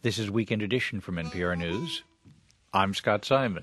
This is Weekend Edition from NPR News. I'm Scott Simon.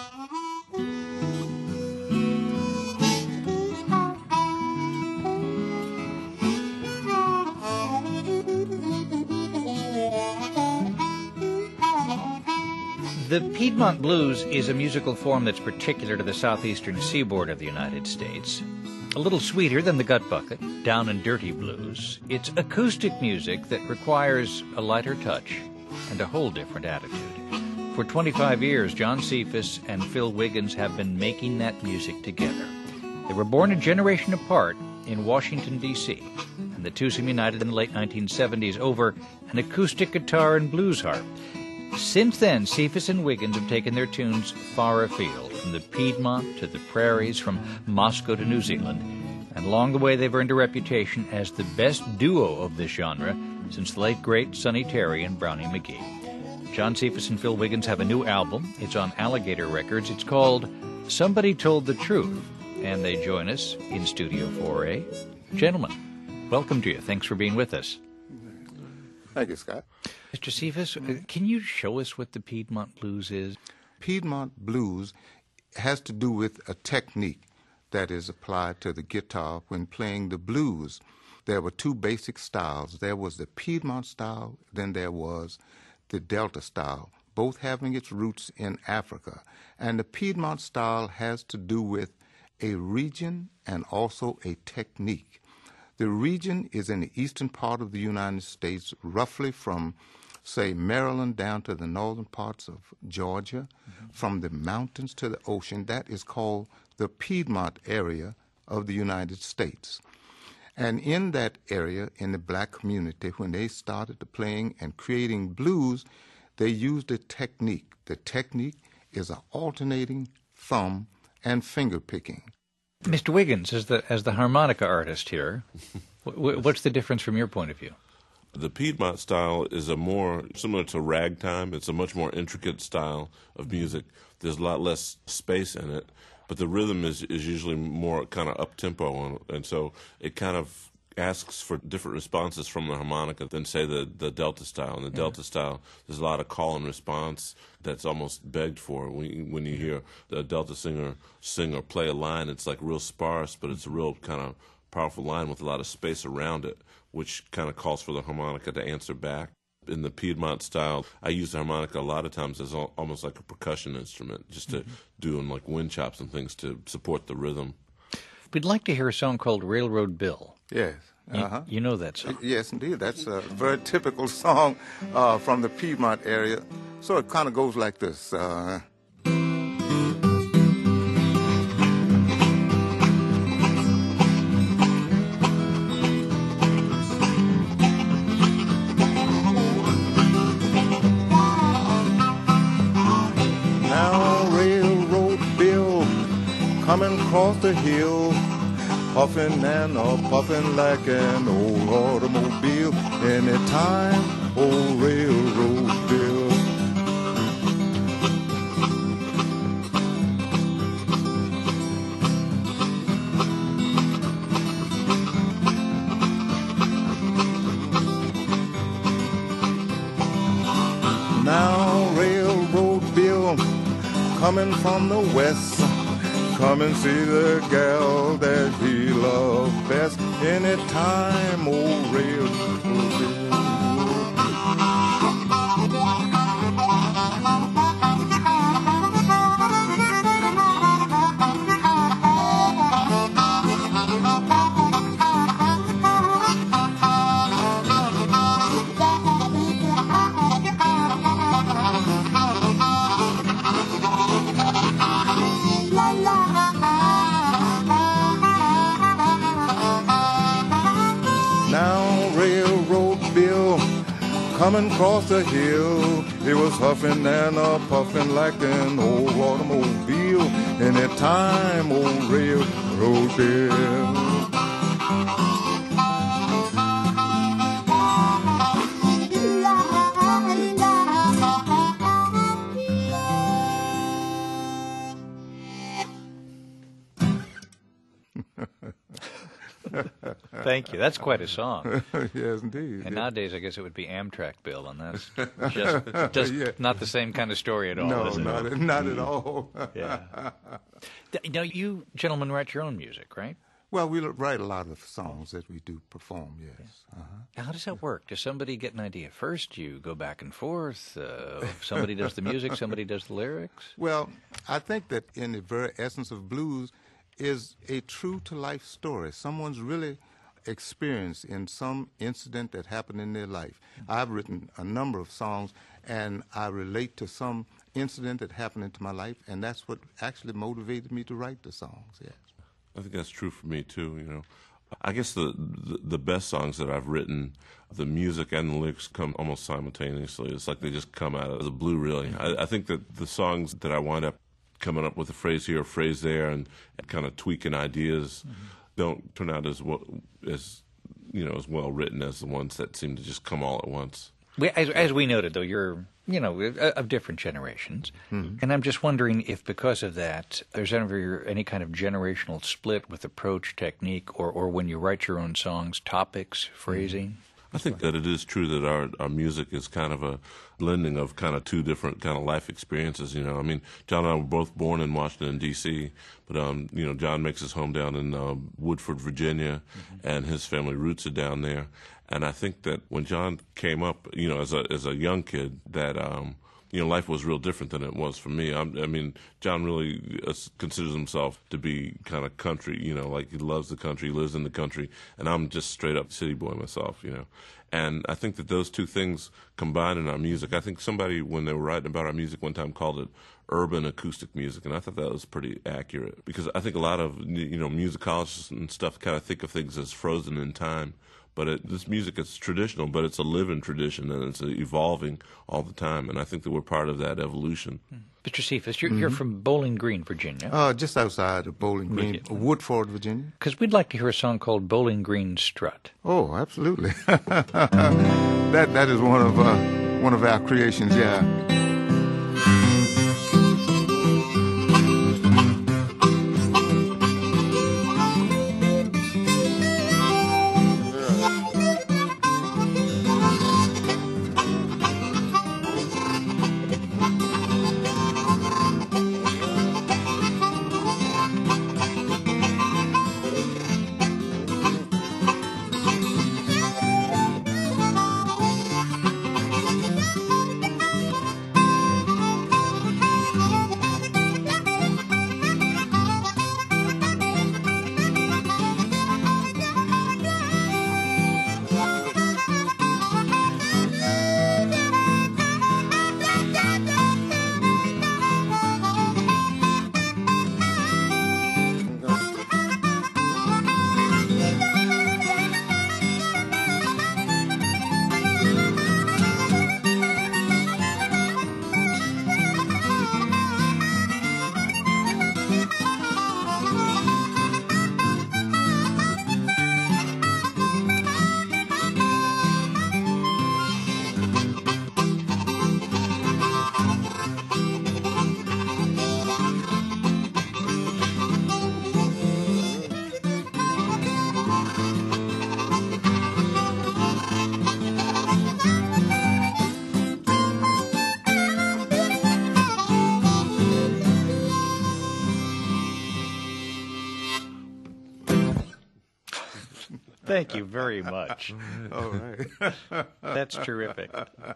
The Piedmont Blues is a musical form that's particular to the southeastern seaboard of the United States. A little sweeter than the Gut Bucket, Down and Dirty Blues, it's acoustic music that requires a lighter touch and a whole different attitude. For 25 years, John Cephas and Phil Wiggins have been making that music together. They were born a generation apart in Washington, D.C., and the two seem united in the late 1970s over an acoustic guitar and blues harp. Since then, Cephas and Wiggins have taken their tunes far afield, from the Piedmont to the prairies, from Moscow to New Zealand, and along the way they've earned a reputation as the best duo of this genre since the late great Sonny Terry and Brownie McGhee. John Cephas and Phil Wiggins have a new album. It's on Alligator Records. It's called Somebody Told the Truth, and they join us in Studio 4A. Gentlemen, welcome to you. Thanks for being with us. Thank you, Scott. Mr. Cephas, can you show us what the Piedmont Blues is? Piedmont Blues has to do with a technique that is applied to the guitar when playing the blues. There were two basic styles. There was the Piedmont style, then there was the Delta style, both having its roots in Africa. And the Piedmont style has to do with a region and also a technique. The region is in the eastern part of the United States, roughly from, say, Maryland down to the northern parts of Georgia, from the mountains to the ocean. That is called the Piedmont area of the United States. And in that area, in the black community, when they started playing and creating blues, they used a technique. The technique is an alternating thumb and finger picking. Mr. Wiggins, as the harmonica artist here, what's the difference from your point of view? The Piedmont style is a more similar to ragtime. It's a much more intricate style of music. There's a lot less space in it, but the rhythm is usually more kind of up-tempo, and so it kind of asks for different responses from the harmonica than, say, the Delta style. In the Delta style, there's a lot of call and response that's almost begged for. When you hear the Delta singer sing or play a line, it's like real sparse, but it's a real kind of powerful line with a lot of space around it, which kind of calls for the harmonica to answer back. In the Piedmont style, I use the harmonica a lot of times as almost like a percussion instrument, just to do like wind chops and things to support the rhythm. We'd like to hear a song called Railroad Bill. Yes. You know that song? Yes, indeed. That's a very typical song from the Piedmont area. So it kind of goes like this. Now, Railroad Bill, coming across the hill, puffin' and a-puffin' like an old automobile. Anytime, old Railroad Bill. Now, Railroad Bill, coming from the west, come and see the gal that he loved best. Anytime, old Railroad Bill. Coming across the hill, he was huffing and a-puffing like an old automobile. Anytime, old Railroad Bill. Thank you. That's quite a song. Yes, indeed. And nowadays, I guess it would be Amtrak Bill, and that's just Yeah. not the same kind of story at all, No, is it? not at all. Yeah. Now, you gentlemen write your own music, right? Well, we write a lot of songs that we do perform, yes. Now, how does that work? Does somebody get an idea first? You go back and forth? Somebody does the music, somebody does the lyrics? Well, I think that in the very essence of blues is a true-to-life story. Someone's really experienced in some incident that happened in their life. I've written a number of songs, and I relate to some incident that happened into my life, and that's what actually motivated me to write the songs, yes. I think that's true for me too. You know, I guess the best songs that I've written, the music and the lyrics come almost simultaneously. It's like they just come out of the blue, really. I think that the songs that I wind up coming up with a phrase here, a phrase there, and kind of tweaking ideas, don't turn out as well as written as the ones that seem to just come all at once. As we noted, though, you're, of different generations. And I'm just wondering if because of that, there's ever any kind of generational split with approach, technique, or when you write your own songs, topics, phrasing? I think that it is true that our music is kind of a blending of kind of two different kind of life experiences. You know, I mean, John and I were both born in Washington, D.C., but, John makes his home down in Woodford, Virginia, and his family roots are down there. And I think that when John came up, as a young kid, that life was real different than it was for me. I mean, John really considers himself to be kind of country. Like he loves the country, lives in the country, and I'm just straight up city boy myself. And I think that those two things combined in our music. I think somebody, when they were writing about our music one time, called it urban acoustic music, and I thought that was pretty accurate because I think a lot of musicologists and stuff kind of think of things as frozen in time. But this music is traditional, but it's a living tradition, and it's evolving all the time. And I think that we're part of that evolution. Mr. Cephas, you're from Bowling Green, Virginia. Just outside of Bowling Green, Woodford, Virginia. Because we'd like to hear a song called Bowling Green Strut. Oh, absolutely. that is one of our creations, yeah. Thank you very much. All right. That's terrific.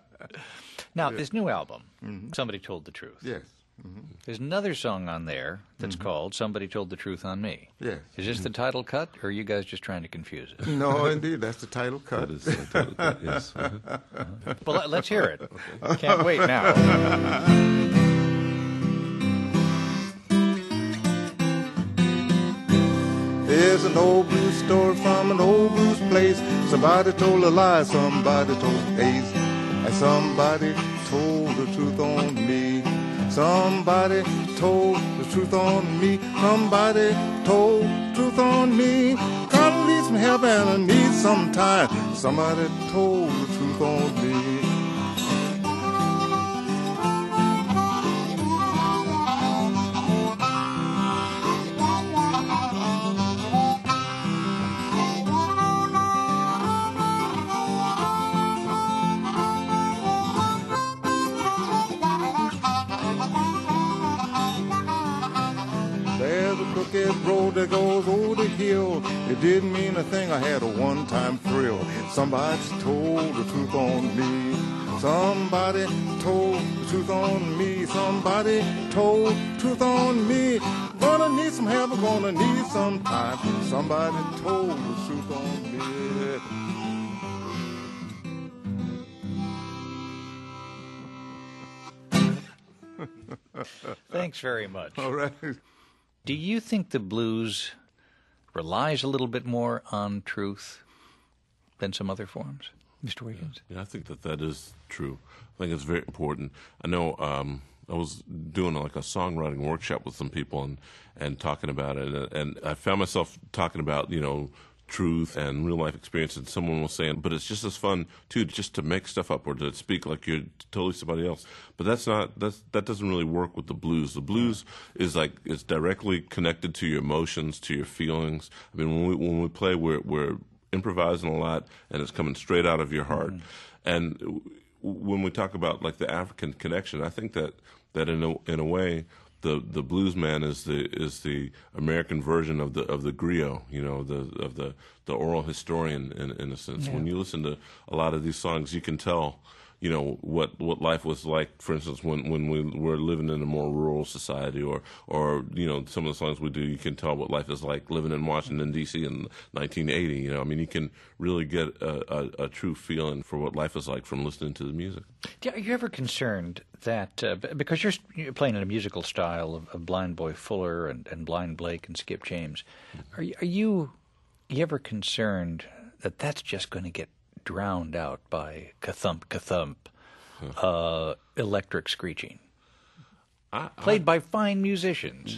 Now, this new album, Somebody Told the Truth. Yes. There's another song on there that's called Somebody Told the Truth on Me. Yes. Is this the title cut, or are you guys just trying to confuse us? No, indeed, that's the title cut. That is the title cut, yes. Well, let's hear it. Can't wait now. There's an old blues story from an old blues place. Somebody told a lie, somebody told ace, and somebody told the truth on me. Somebody told the truth on me. Somebody told the truth on me. God needs some help and I need some time. Somebody told the truth on me. rugged road that goes over the hill. It didn't mean a thing, I had a one-time thrill. Somebody told the truth on me. Somebody told the truth on me. Somebody told the truth on me. Gonna need some help, gonna need some time. Somebody told the truth on me. Thanks very much. All right. Do you think the blues relies a little bit more on truth than some other forms, Mr. Wiggins? Yeah, I think that is true. I think it's very important. I know I was doing like a songwriting workshop with some people and talking about it, and I found myself talking about, truth and real life experience, and someone was saying, but it's just as fun too, just to make stuff up or to speak like you're totally somebody else. But that doesn't really work with the blues. The blues is like, it's directly connected to your emotions, to your feelings. I mean, when we play, we're improvising a lot, and it's coming straight out of your heart. And when we talk about like the African connection, I think that in a way, the blues man is the American version of the griot, of the oral historian in a sense. Yeah. When you listen to a lot of these songs, you can tell, what life was like. For instance, when we were living in a more rural society, or some of the songs we do, you can tell what life is like living in Washington D.C. in 1980. I mean, you can really get a true feeling for what life is like from listening to the music. Are you ever concerned that because you're playing in a musical style of Blind Boy Fuller and Blind Blake and Skip James, are you ever concerned that that's just going to get drowned out by ka-thump, ka-thump, electric screeching, played by fine musicians?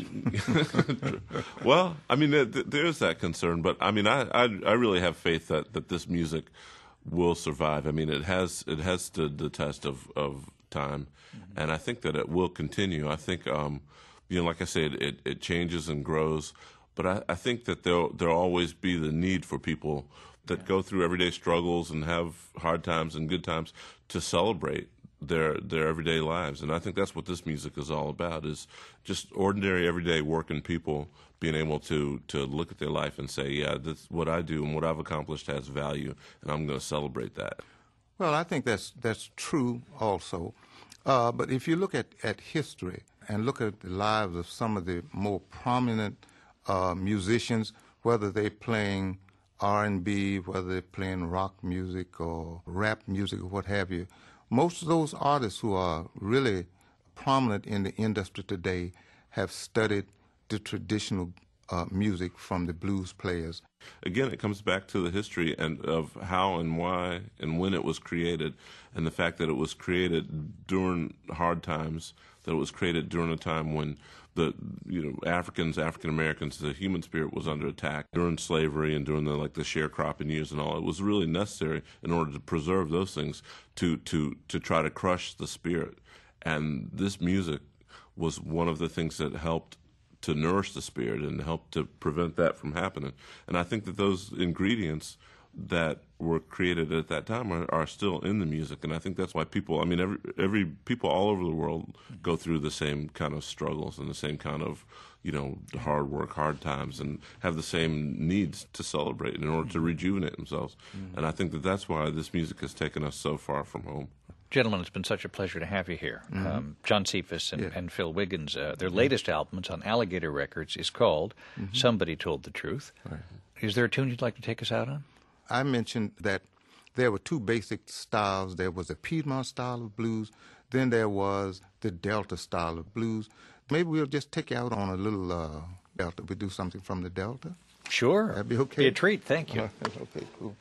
Well, I mean, there is that concern, but I mean, I really have faith that this music will survive. I mean, it has stood the test of time, and I think that it will continue. I think, like I said, it changes and grows, but I think that there'll always be the need for people that go through everyday struggles and have hard times and good times to celebrate their everyday lives. And I think that's what this music is all about, is just ordinary, everyday working people being able to look at their life and say, yeah, this, what I do and what I've accomplished has value, and I'm going to celebrate that. Well, I think that's true also. But if you look at history and look at the lives of some of the more prominent musicians, whether they're playing R&B, whether they're playing rock music or rap music or what have you, most of those artists who are really prominent in the industry today have studied the traditional music from the blues players. Again, it comes back to the history and of how and why and when it was created, and the fact that it was created during hard times, that it was created during a time when the African Americans, the human spirit was under attack during slavery and during the sharecropping years and all. It was really necessary in order to preserve those things to try to crush the spirit. And this music was one of the things that helped to nourish the spirit and help to prevent that from happening. And I think that those ingredients that were created at that time are still in the music. And I think that's why people, I mean, every people all over the world go through the same kind of struggles and the same kind of, hard work, hard times, and have the same needs to celebrate in order to rejuvenate themselves. And I think that that's why this music has taken us so far from home. Gentlemen, it's been such a pleasure to have you here. John Cephas and Phil Wiggins, their latest album, it's on Alligator Records, is called Somebody Told the Truth. Right. Is there a tune you'd like to take us out on? I mentioned that there were two basic styles. There was the Piedmont style of blues, then there was the Delta style of blues. Maybe we'll just take you out on a little Delta. We do something from the Delta? Sure. That'd be okay? Be a treat, thank you. Okay, cool.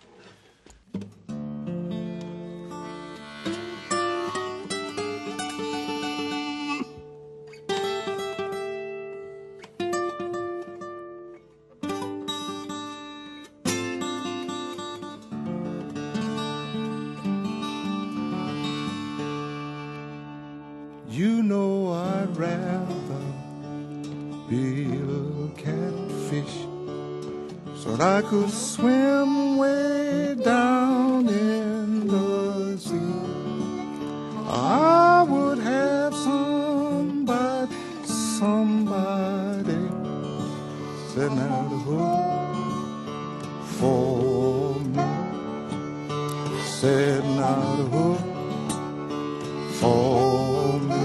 You know I'd rather be a little catfish so that I could swim way down in the sea. I would have somebody setting out a hook for me, setting out a hook for me.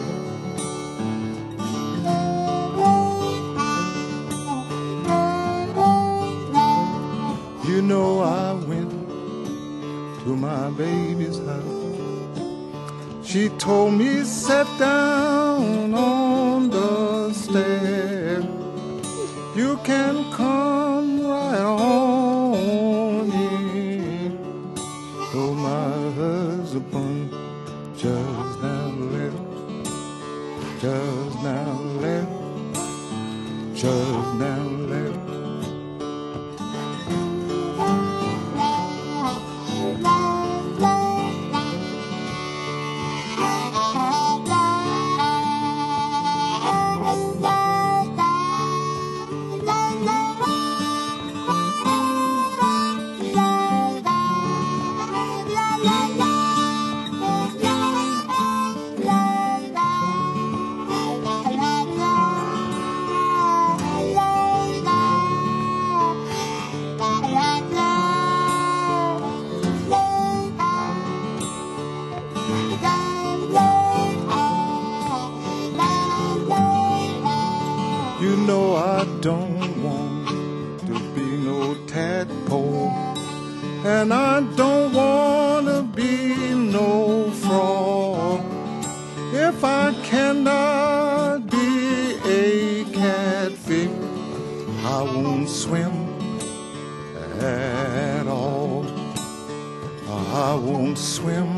You know I went to my baby's house. She told me sit down on the stairs. You can come right on in. Oh, my husband just now left, just now left, just now left. You know I don't want to be no tadpole, and I don't want to be no frog. If I cannot be a catfish, I won't swim at all. I won't swim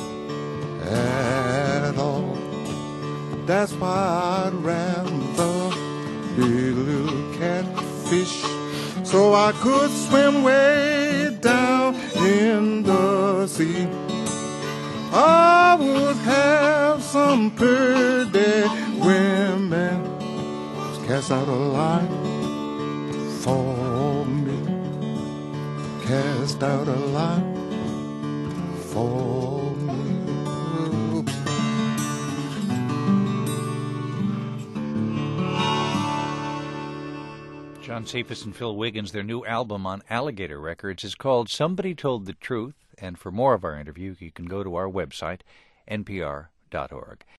at all. That's why I'd rather be a little catfish, so I could swim way down in the sea. I would have some pretty women cast out a line for me, cast out a line for me. John Cephas and Phil Wiggins, their new album on Alligator Records is called Somebody Told the Truth, and for more of our interview, you can go to our website, npr.org.